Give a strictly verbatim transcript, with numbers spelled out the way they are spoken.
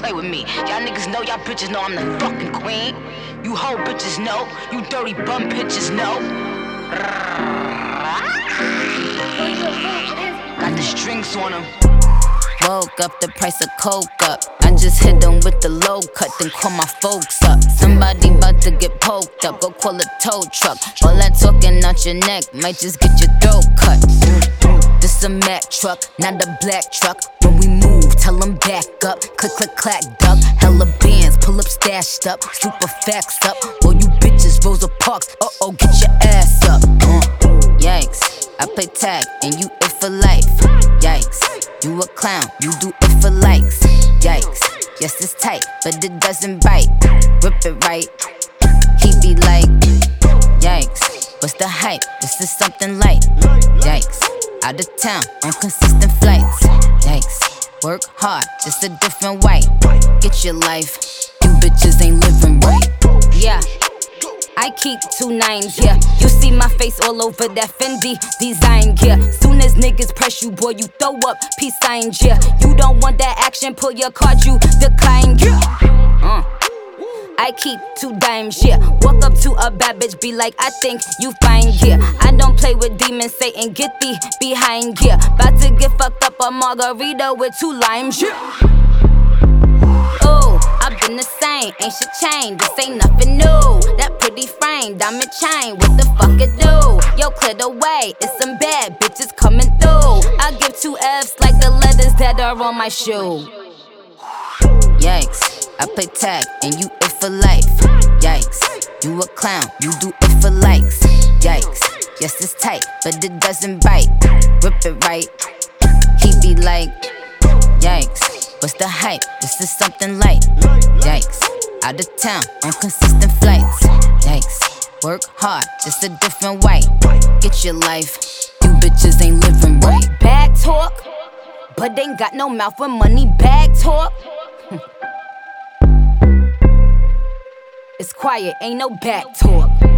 play with me. Y'all niggas know, y'all bitches know I'm the fucking queen. You hoe bitches know, you dirty bum bitches know. Got the strings on them. Woke up, the price of coke up. I just hit them with the low cut, then call my folks up. Somebody about to get poked up, go call a tow truck. All that talking out your neck might just get your throat cut. This a Mack truck, not a black truck. When we move, tell them back up. Click, click, clack, duck. Hella bands, pull up stashed up. Super facts up. All you bitches, Rosa Parks. Uh oh, get your ass up. Uh, yikes, I play tag and you it for life. Yikes. You a clown, you do it for likes. Yikes, yes it's tight, but it doesn't bite. Rip it right, he be like, yikes, what's the hype? This is something light. Yikes, out of town on consistent flights. Yikes, work hard, just a different way. Get your life, you bitches ain't living right. Yeah, I keep two nines, yeah. You see my face all over that Fendi design, yeah. Soon as niggas press you, boy, you throw up peace signs, yeah. You don't want that action, pull your card, you decline, yeah. Uh. I keep two dimes, yeah. Walk up to a bad bitch, be like, I think you fine, yeah. I don't play with demons, Satan, get thee behind, yeah. About to get fucked up a margarita with two limes, yeah. Ooh, I've been the same, ain't shit changed, this ain't nothing new. That pretty frame, diamond chain, what the fuck it do? Yo, clear the way, it's some bad bitches coming through. I give two F's like the letters that are on my shoe. Yikes, I play tag and you it for life. Yikes, you a clown, you do it for likes. Yikes, yes it's tight, but it doesn't bite. Rip it right, he be like, yikes, what's the hype? This is something light. Yikes, out of town on consistent flights. Yikes, work hard, just a different way. Get your life, you bitches ain't living right. Bag talk, but ain't got no mouth when money bag talk. It's quiet, ain't no back talk.